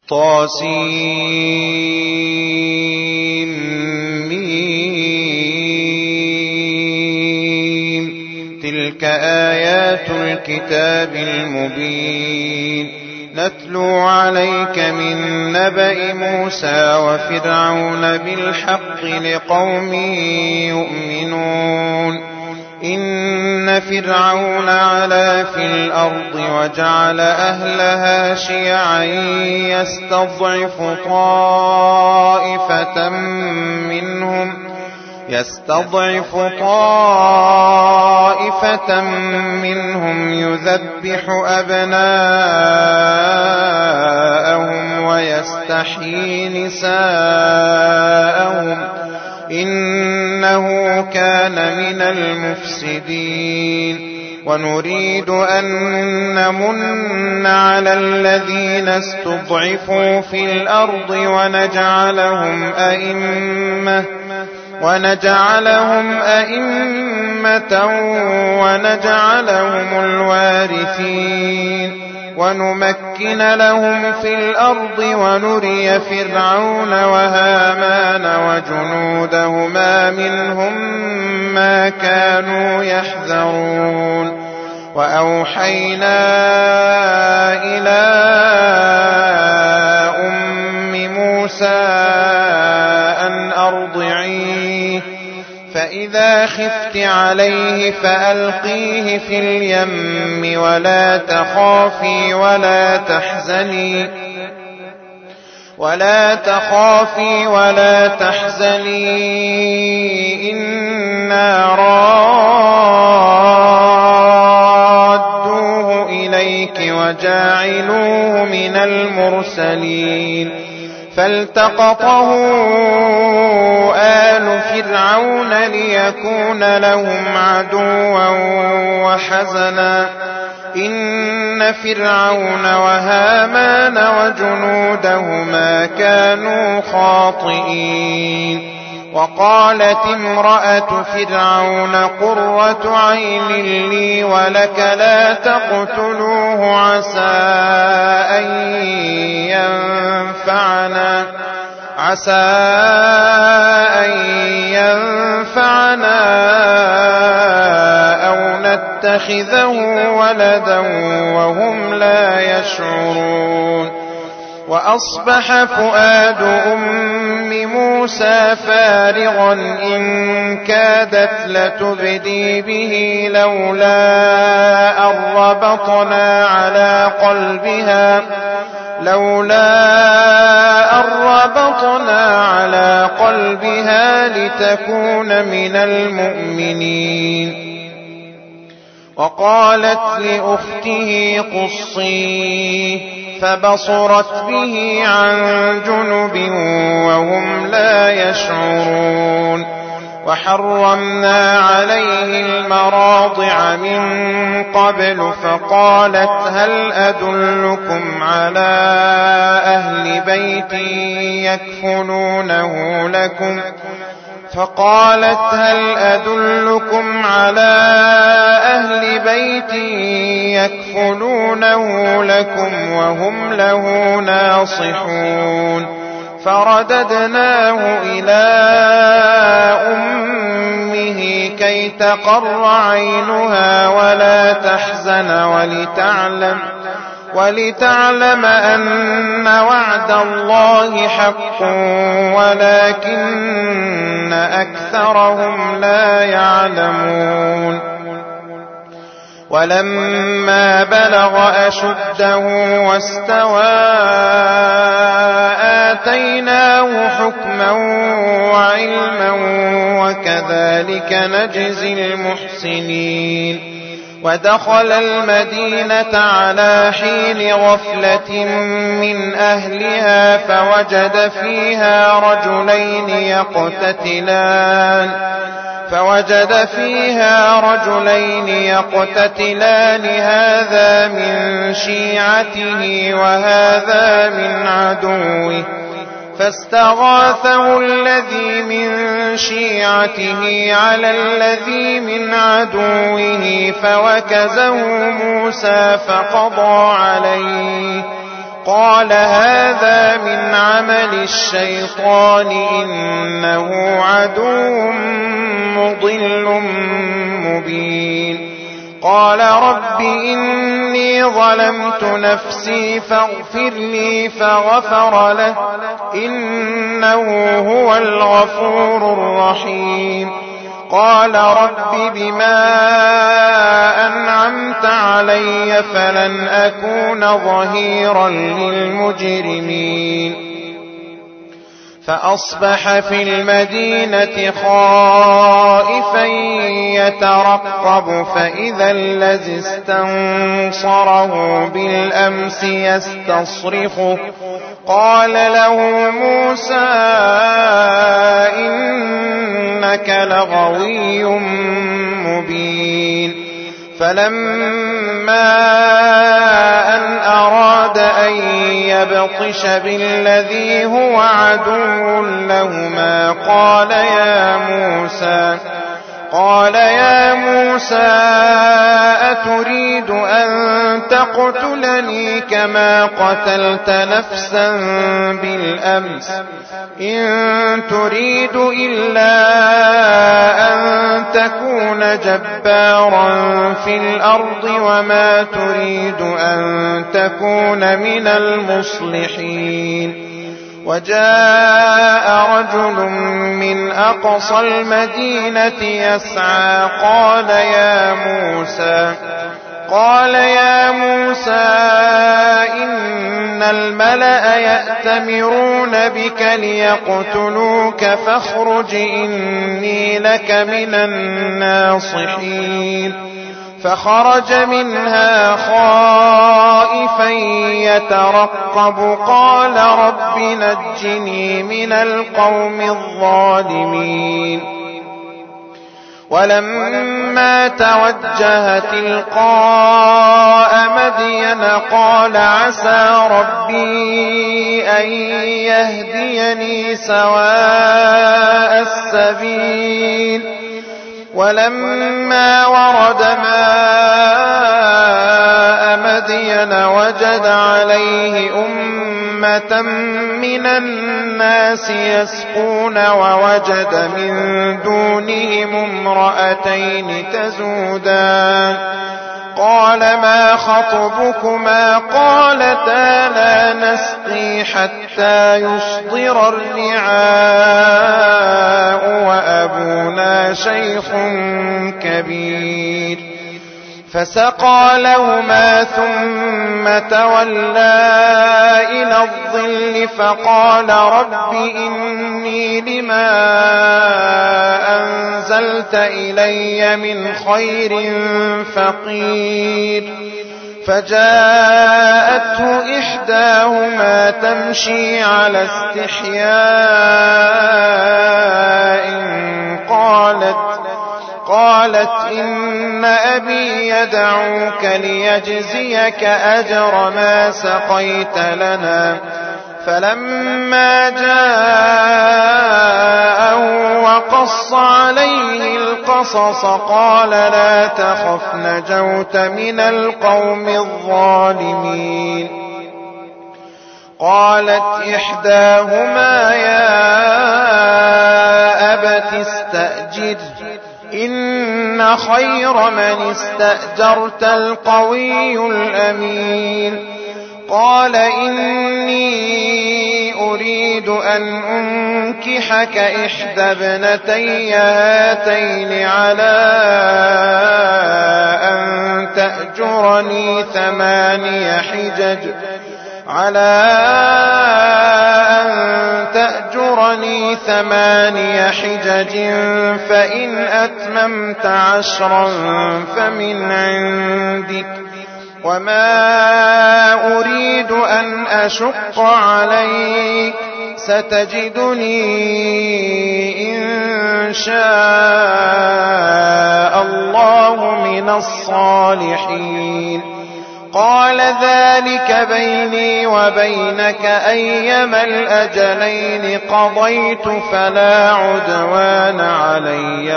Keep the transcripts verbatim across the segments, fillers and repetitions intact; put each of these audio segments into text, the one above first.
طاسيم. تلك آيات الكتاب المبين. نتلو عليك من نبأ موسى وفرعون بالحق لقوم يؤمنون. إن فرعون علا في الأرض وجعل أهلها شيعا يستضعف طائفة منهم يستضعف طائفة منهم يذبح أبناءهم ويستحيي نساءهم إنه كان من المفسدين. ونريد أن نمن على الذين استضعفوا في الأرض ونجعلهم أئمة ونجعلهم أئمة ونجعلهم الوارثين. ونمكن لهم في الأرض ونري فرعون وهامان وجنودهما منهم ما كانوا يحذرون. وأوحينا إلى أم موسى أن أرضعيه فإذا خفت عليه فألقيه في اليم ولا تخافي ولا تحزني ولا تخافي ولا تحزني إنا رادوه إليك وجاعلوه من المرسلين. فالتقطه آل فرعون ليكون لهم عدوا وحزنا إن فرعون وهامان وجنودهما كانوا خاطئين. وقالت امرأة فرعون قرة عين لي ولك لا تقتلوه عسى أن ينفعنا عسى أن ينفعنا أو نتخذه ولدا وهم لا يشعرون. وأصبح فؤاد أم موسى فارغا إن كادت لتبدي به لولا أن ربطنا على قلبها لولا أن ربطنا على قلبها لتكون من المؤمنين. وقالت لأخته قصيه فبصرت به عن جنب وهم لا يشعرون. وحرمنا عليه المراضع من قبل فقالت هل أدلكم على أهل بيت يكفلونه لكم فقالت هل أدلكم على أهل بيت يكفلونه لكم وهم له ناصحون. فرددناه إلى أمه كي تقر عينها ولا تحزن ولتعلم ولتعلم أن وعد الله حق ولكن أكثرهم لا يعلمون. ولما بلغ أشده واستوى آتيناه حكما وعلما وكذلك نجزي المحسنين. ودخل المدينة على حين غفلة من أهلها فوجد فيها رجلين يقتتلان فوجد فيها رجلين يقتتلان هذا من شيعته وهذا من عدوه فاستغاثه الذي من شيعته على الذي من عدوه فوكزه موسى فقضى عليه قال هذا من عمل الشيطان إنه عدو مضل مبين قال رب إني ظلمت نفسي فاغفر لي فغفر له إنه هو الغفور الرحيم قال رب بما أنعمت علي فلن أكون ظهيرا للمجرمين فأصبح في المدينة خائفا يترقب فإذا الذي استنصره بالأمس يستصرخه قال له موسى إنك لغوي مبين فلما أن أراد أن يبطش بالذي هو عدو لهما قال يا موسى قال يا موسى أتريد أن تقتلني كما قتلت نفسا بالأمس إن تريد إلا أن تكون جبارا في الأرض وما تريد أن تكون من المصلحين وجاء رجل من أقصى المدينة يسعى قال يا موسى قال يا موسى إن الملأ يأتمرون بك ليقتلوك فاخرج إني لك من الناصحين فخرج منها خائفا يترقب قال رب نجني من القوم الظالمين ولما توجه تلقاء مدين قال عسى ربي أن يهديني سواء السبيل ولما ورد ماء مدين وجد عليه أمة من الناس يسقون ووجد من دونهم امرأتين تزودان قال ما خطبكما قالتا لا نسقي حتى يصدر الرعاء وأبونا شيخ كبير فسقى لهما ثم تولى إلى الظل فقال رب إني لما أنزلت إلي من خير فقير فجاءته إحداهما تمشي على استحياء قالت قالت إن أبي يدعوك ليجزيك أجر ما سقيت لنا فلما جاءه وقص عليه القصص قال لا تخف نجوت من القوم الظالمين قالت إحداهما يا أبت استأجر إن خير من استأجرت القوي الأمين قال إني أريد أن أنكحك إحدى ابنتي هاتين على أن تأجرني ثماني حجج على أن تأجرني ثماني حجج فإن أتممت عشرا فمن عندك وما أريد أن أشق عليك ستجدني إن شاء الله من الصالحين قال ذلك بيني وبينك أيما الأجلين قضيت فلا عدوان علي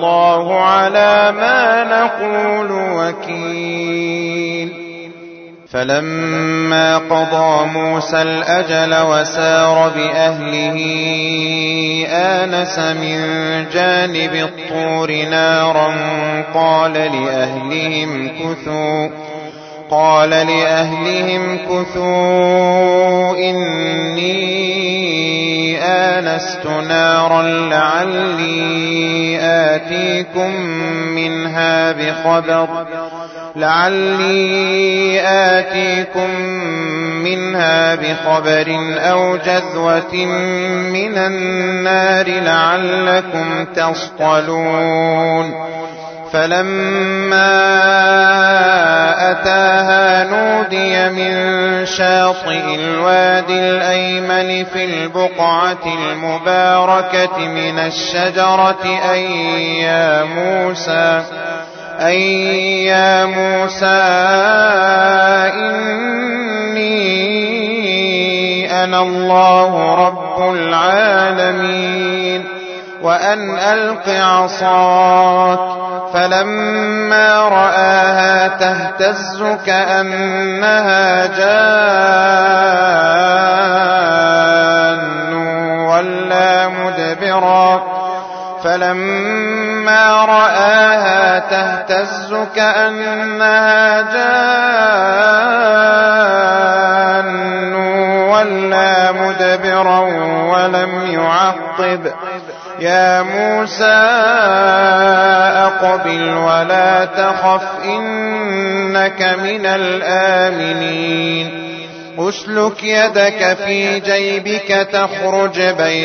والله على ما نقول وكيل فلما قضى موسى الأجل وسار بأهله آنس من جانب الطور نارا قال لأهلهم كثوا قال لأهلهم كثوا إني آنست نارا لعلي آتيكم منها بخبر لعلي آتيكم منها بخبر أو جذوة من النار لعلكم تصطلون. فلما أتاها نودي من شاطئ الوادي الأيمن في البقعة المباركة من الشجرة أي يا موسى أي يا موسى إني أنا الله رب العالمين وأن ألق عصاك. فلما رآها تهتز كأنها جان ولا مدبرا فلما رآها تهتز كأنها جان ولا مدبرا ولم يعقب يا موسى أقبل ولا تخف إنك من الآمنين. أسلك يدك في جيبك تخرج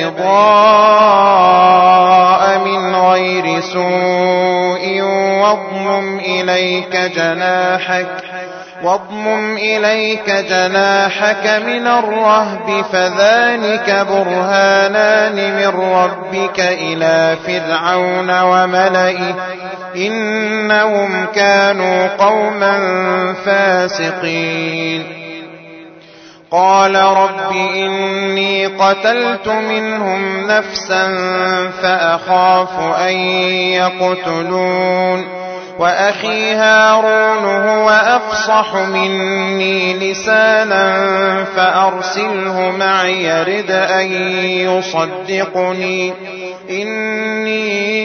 بيضاء من غير سوء واضمم إليك جناحك واضمم إليك جناحك من الرهب فذلك برهانان من ربك إلى فرعون وملئه إنهم كانوا قوما فاسقين. قال رب إني قتلت منهم نفسا فأخاف أن يقتلون وأخي هارون هو أفصح مني لسانا فأرسله معي يرد أن يصدقني إني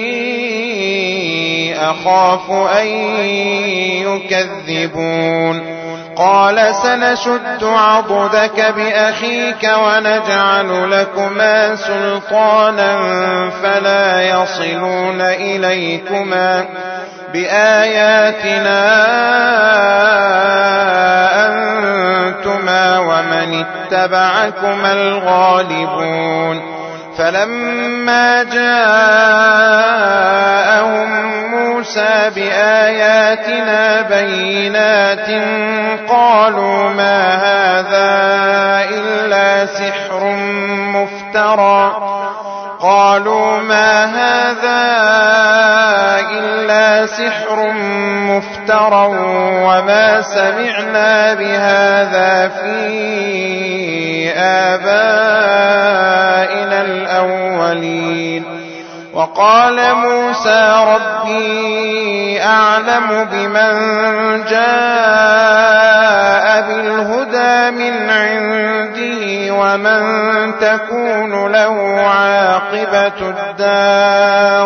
أخاف أن يكذبون. قال سنشد عضدك بأخيك ونجعل لكما سلطانا فلا يصلون إليكما بآياتنا أنتما ومن اتبعكما الغالبون. فلما جاءهم موسى بآياتنا بينات قالوا ما هذا إلا سحر مفترى قالوا ما هذا إلا سحر مفترى وما سمعنا بهذا في آبائنا الأولين. وقال موسى ربي أعلم بمن جاء بالهدى من عنده ومن تكون له عاقبة الدار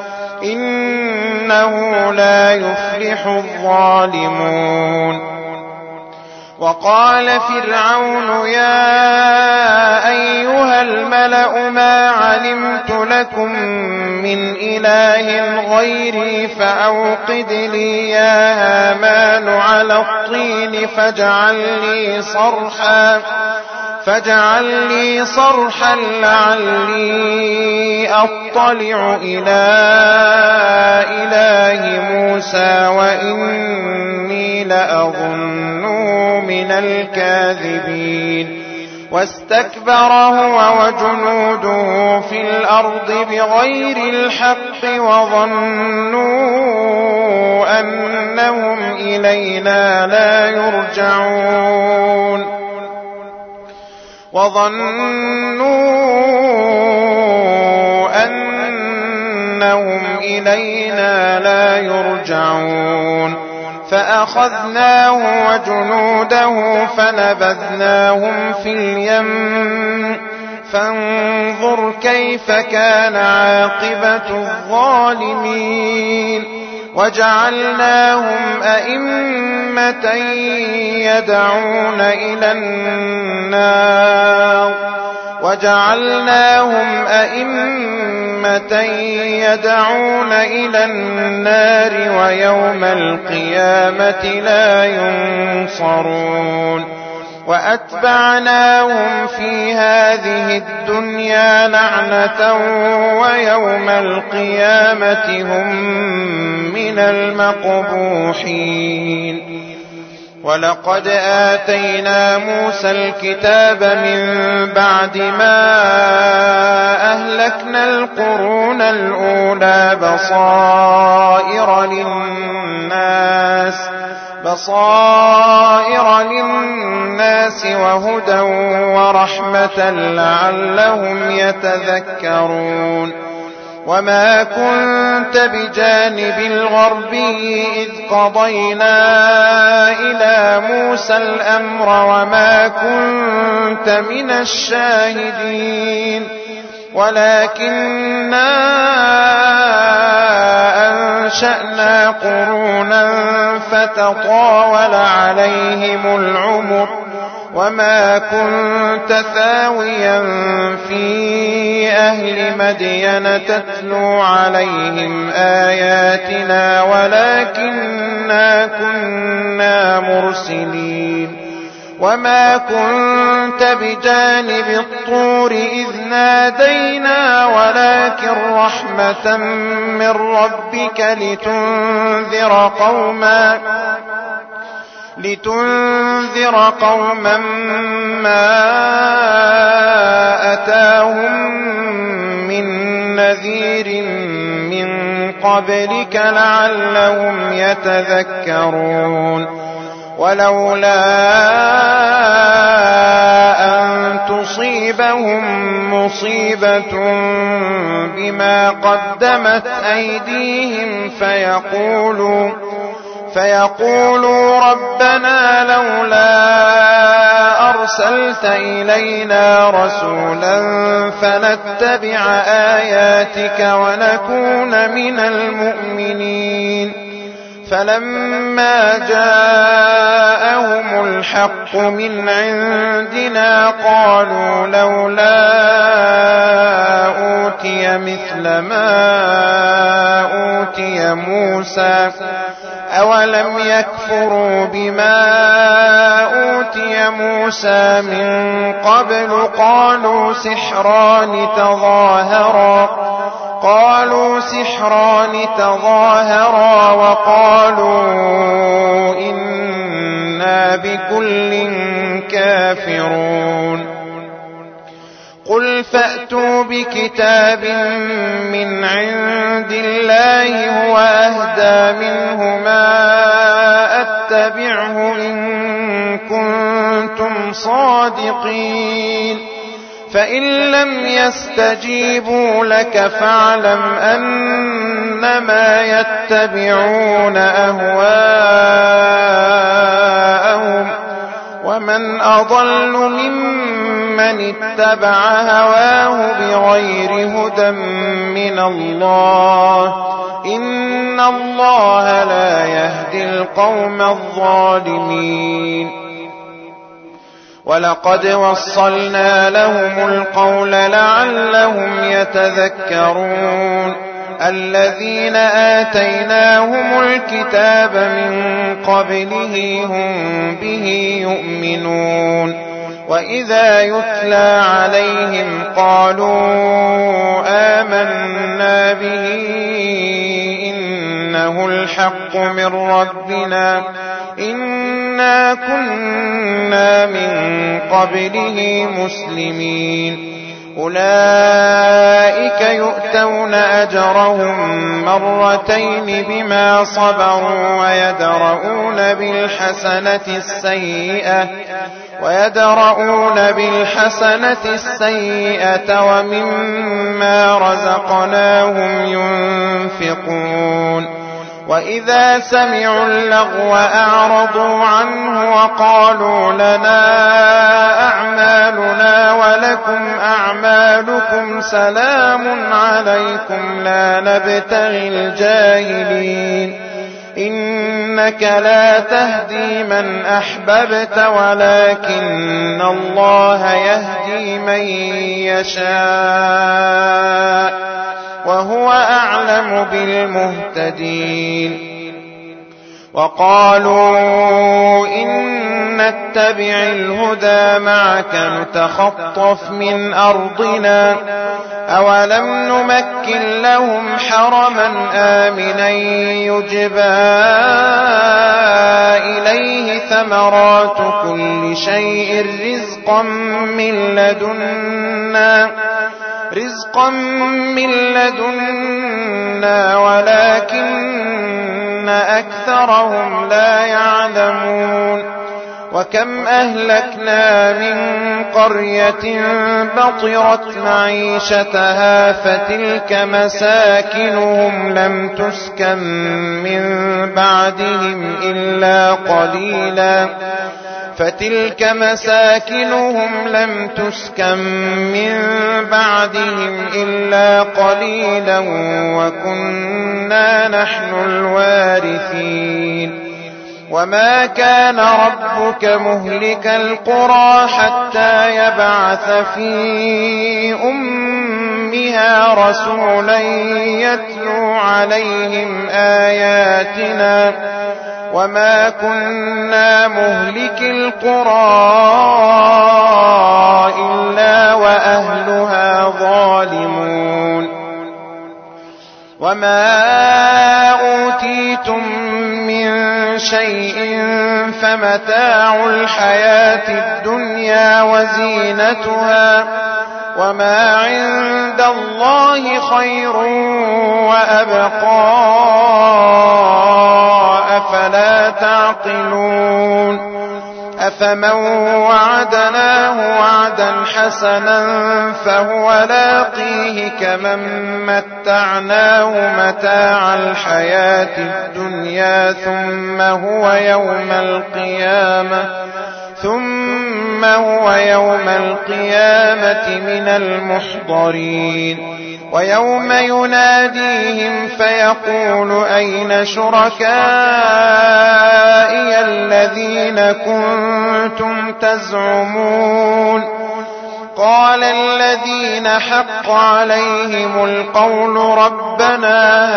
إنه لا يفلح الظالمون. وقال فرعون يا أيها الملأ ما علمت لكم من إله غيري فأوقد لي يا هامان على الطين فاجعل لي صرحا فاجعل لي صرحا لعلي أطلع إلى إله موسى وإني لأظنه من الكاذبين. واستكبر هو وجنوده في الأرض بغير الحق وظنوا أنهم إلينا لا يرجعون وظنوا أنهم إلينا لا يرجعون. فأخذناه وجنوده فنبذناهم في اليم فانظر كيف كان عاقبة الظالمين وجعلناهم أئمة يدعون إلى النار وجعلناهم أئمة يدعون إلى النار ويوم القيامة لا ينصرون وأتبعناهم في هذه الدنيا لعنة ويوم القيامة هم من المقبوحين ولقد آتينا موسى الكتاب من بعد ما أهلكنا القرون الأولى بصائر للناس بصائر للناس وهدى ورحمة لعلهم يتذكرون وما كنت بجانب الغربي إذ قضينا إلى موسى الأمر وما كنت من الشاهدين ولكننا أنشأنا قرونا فتطاول عليهم العمر وما كنت ثاويا في أهل مدين تتلو عليهم آياتنا ولكننا كنا مرسلين وما كنت بجانب الطور إذ نادينا ولكن رحمة من ربك لتنذر قوما لتنذر قوما ما أتاهم من نذير من قبلك لعلهم يتذكرون ولولا أن تصيبهم مصيبة بما قدمت أيديهم فيقولوا فيقولوا ربنا لولا أرسلت إلينا رسولا فنتبع آياتك ونكون من المؤمنين فلما جاءهم الحق من عندنا قالوا لولا أوتي مثل ما أوتي موسى أولم يكفروا بما أوتي موسى من قبل قالوا سحران تظاهرا قالوا سحران تظاهرا وقالوا إنا بكل كافرون قل فأتوا بكتاب من عند الله هو أهدى منه ما أتبعه إن كنتم صادقين فإن لم يستجيبوا لك فاعلم أنما يتبعون أهواءهم ومن أضل ممن اتبع هواه بغير هدى من الله إن الله لا يهدي القوم الظالمين ولقد وصلنا لهم القول لعلهم يتذكرون الذين آتيناهم الكتاب من قبله هم به يؤمنون وإذا يتلى عليهم قالوا آمنا به إنه الحق من ربنا إنا كنا من قبله مسلمين أولئك يؤتون أجرهم مرتين بما صبروا ويدرؤون بالحسنة السيئة ويدرؤون بالحسنة السيئة ومما رزقناهم ينفقون وإذا سمعوا اللغو أعرضوا عنه وقالوا لنا أعمالنا ولكم أعمالكم سلام عليكم لا نبتغي الجاهلين إنك لا تهدي من أحببت ولكن الله يهدي من يشاء وهو أعلم بالمهتدين وقالوا إن نتبع الهدى معك نتخطف من أرضنا أولم نمكن لهم حرما آمنا يجبى إليه ثمرات كل شيء رزقا من لدنا رزقا من لدنا ولكن أكثرهم لا يعلمون وكم أهلكنا من قرية بطرت معيشتها فتلك مساكنهم لم تسكن من بعدهم إلا قليلا فتلك مساكنهم لم تسكن من بعدهم إلا قليلا وكنا نحن الوارثين وما كان ربك مهلك القرى حتى يبعث في أمها رسولا يتلو عليهم آياتنا وما كنا مهلك القرى إلا وأهلها ظالمون وما أوتيتم من شيء فمتاع الحياة الدنيا وزينتها وما عند الله خير وأبقى أفلا تعقلون أفمن وعدناه وعدا حسنا فهو لاقيه كمن متعناه متاع الحياة الدنيا ثم هو يوم القيامة ثم هو يوم القيامة من المحضرين ويوم يناديهم فيقول أين شركائي الذين كنتم تزعمون قال الذين حق عليهم القول ربنا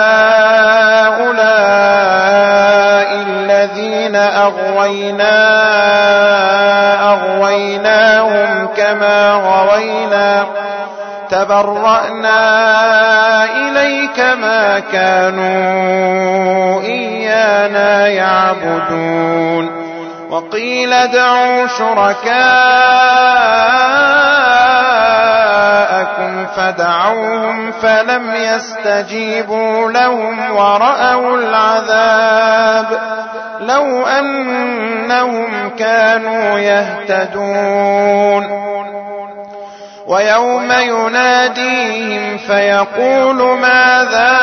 هؤلاء الذين أغوينا أغويناهم كما غوينا تبرأنا إليك ما كانوا إيانا يعبدون وقيل ادعوا شركاءكم فدعوهم فلم يستجيبوا لهم ورأوا العذاب لو أنهم كانوا يهتدون ويوم يناديهم فيقول ماذا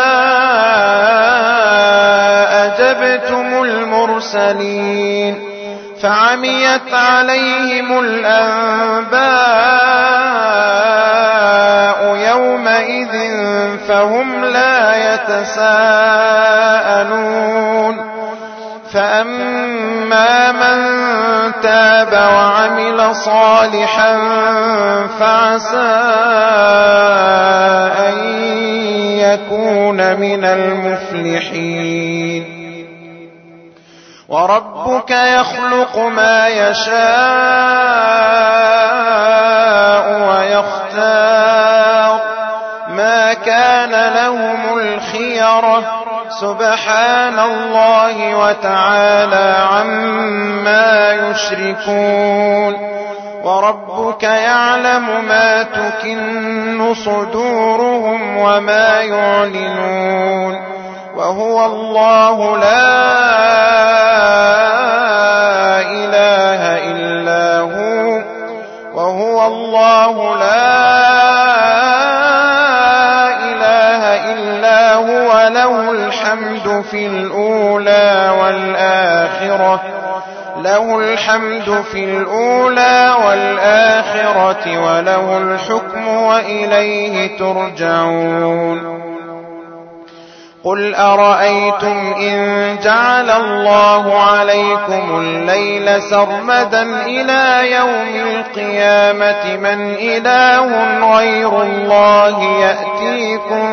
أجبتم المرسلين فعميت عليهم الأنباء يومئذ فهم لا يتساءلون فأما من تاب وعمل صالحا فعسى أن يكون من المفلحين وربك يخلق ما يشاء ويختار ما كان لهم الخيرة سبحان الله وتعالى عما يشركون وربك يعلم ما تكن صدورهم وما يعلنون وهو الله لا إله إلا هو وهو الله لا إله إلا هو له الحمد في الأولى والآخرة له الحمد في الأولى والآخرة وله الحكم وإليه ترجعون. قل أرأيتم إن جعل الله عليكم الليل سرمدا إلى يوم القيامة من إله غير الله يأتيكم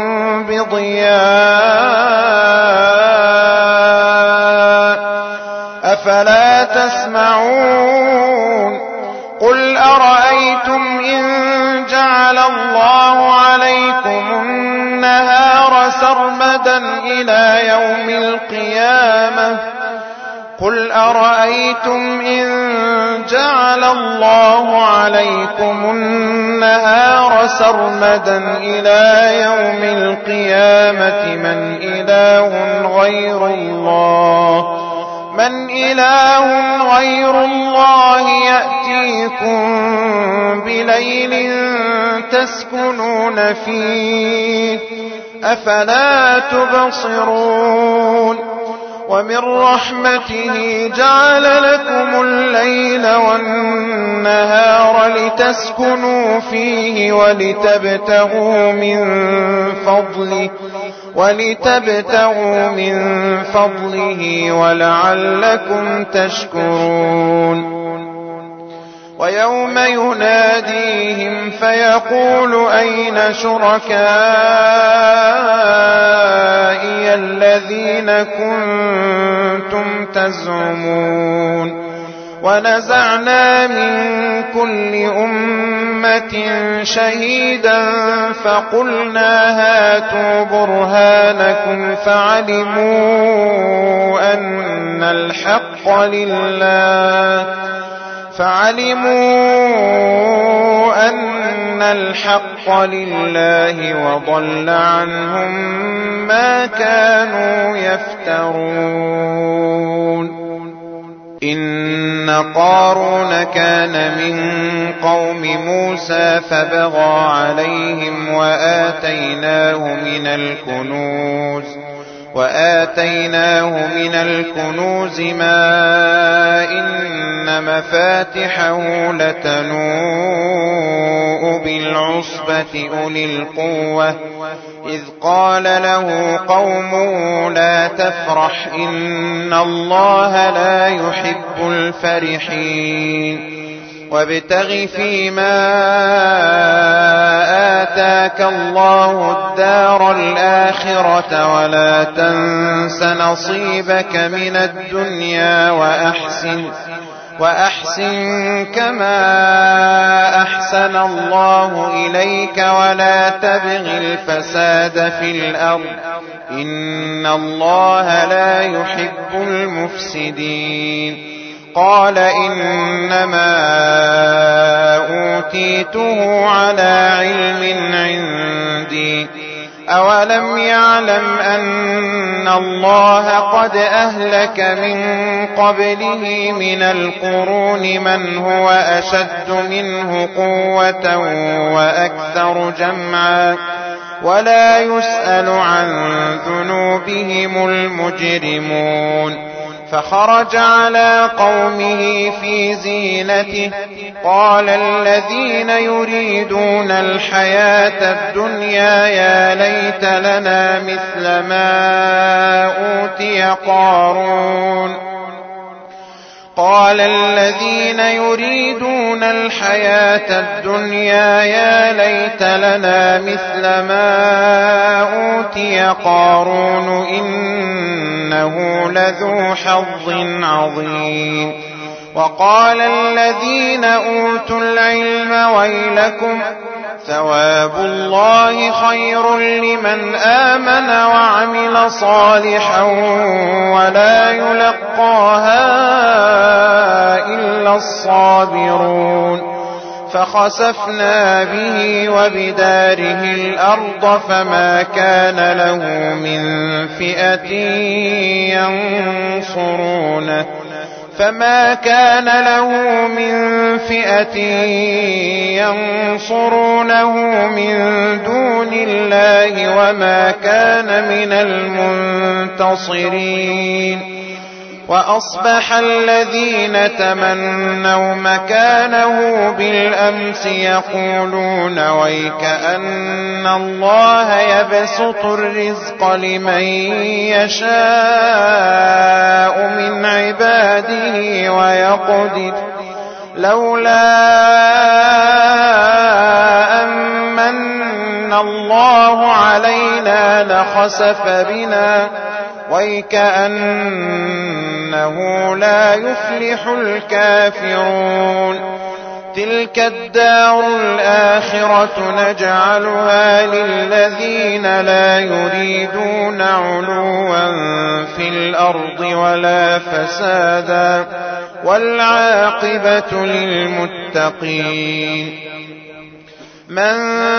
بضياء أفلا تسمعون. قل أرأيتم إن جعل الله عليكم النهار سرمدا إلى يوم القيامة قل أرأيتم إن جعل الله عليكم النهار سرمدا إلى يوم القيامة من إله غير الله من إله غير الله يأتيكم بليل تسكنون فيه أفلا تبصرون. ومن رحمته جعل لكم الليل والنهار لتسكنوا فيه ولتبتغوا من فضله ولتبتغوا من فضله ولعلكم تشكرون. ويوم يناديهم فيقول أين شركائي الذين كنتم تزعمون. ونزعنا من كل أمة شهيدا فقلنا هاتوا برهانكم فعلموا أن الحق لله فعلموا أن الحق لله وضل عنهم ما كانوا يفترون. إن قارون كان من قوم موسى فبغى عليهم وآتيناه من الكنوز وآتيناه من الكنوز ما إن مفاتحه لتنوء بالعصبة أولي القوة إذ قال له قومه لا تفرح إن الله لا يحب الفرحين. وابتغ فيما آتاك الله الدار الآخرة ولا تنس نصيبك من الدنيا وأحسن وأحسن كما أحسن الله إليك ولا تبغ الفساد في الأرض إن الله لا يحب المفسدين. قال إنما أوتيته على علم عندي أولم يعلم أن الله قد أهلك من قبله من القرون من هو أشد منه قوة وأكثر جمعا ولا يسأل عن ذنوبهم المجرمون. فخرج على قومه في زينته قال الذين يريدون الحياة الدنيا يا ليت لنا مثل ما أوتي قارون قال الذين يريدون الحياة الدنيا يا ليت لنا مثل ما أوتي قارون إنه لذو حظ عظيم. وقال الذين أوتوا العلم ويلكم ثواب الله خير لمن آمن وعمل صالحا ولا يلقاها إلا الصابرون. فخسفنا به وبداره الأرض فما كان له من فئة ينصرونه فما كان له من فئة ينصرونه من دون الله وما كان من المنتصرين. وأصبح الذين تمنوا مكانه بالأمس يقولون ويكأن الله يبسط الرزق لمن يشاء من عباده ويقدر لولا أمن الله علينا لخسف بنا ويكأنه لا يفلح الكافرون. تلك الدار الآخرة نجعلها للذين لا يريدون علوا في الأرض ولا فسادا والعاقبة للمتقين. من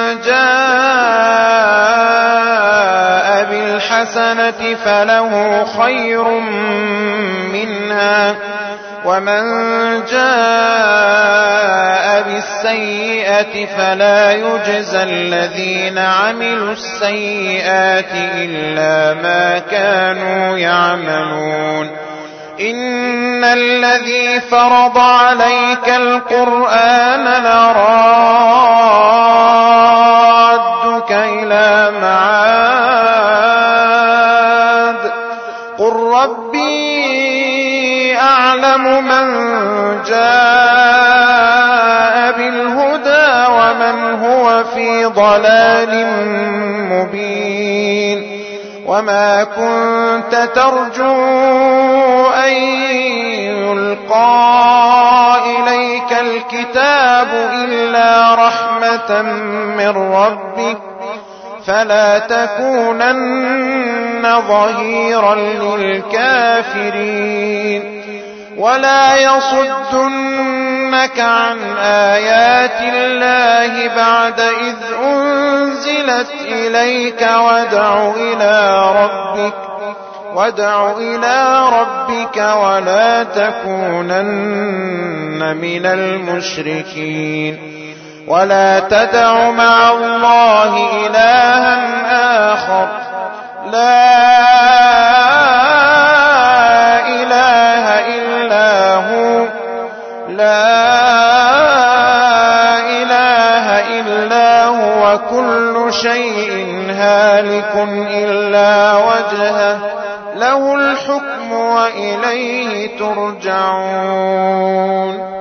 جاء بالحسنة فله خير منها ومن جاء بالسيئة فلا يجزى الذين عملوا السيئات إلا ما كانوا يعملون. إن الذي فرض عليك القرآن لرادك إلى معاد قل ربي أعلم من جاء بالهدى ومن هو في ضلال مبين. وما كنت ترجو أن يلقى إليك الكتاب إلا رحمة من ربك فلا تكونن ظهيرا للكافرين. ولا يصدنك عن آيات الله بعد إذ أنزلت إليك وادع إلى ربك وادع إلى ربك ولا تكونن من المشركين. ولا تدع مع الله إلها آخر لا إله إلا هو لا إله إلا هو كل شيء هالك إلا وجهه له الحكم وإليه ترجعون.